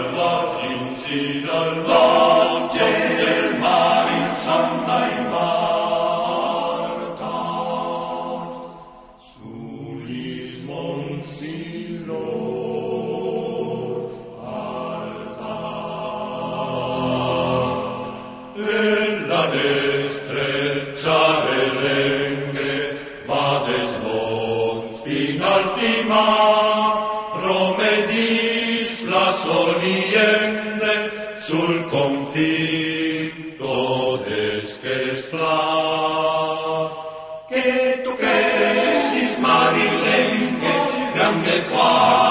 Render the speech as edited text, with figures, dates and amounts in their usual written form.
Lord, consider, Lord, del mar in Santa Marta. Sulis monsi lor altar. En la destrechare lenghe vades mont finaltima, promedis la soliende sul confitto desquestrat. Que tu quesis marilenge, grande qua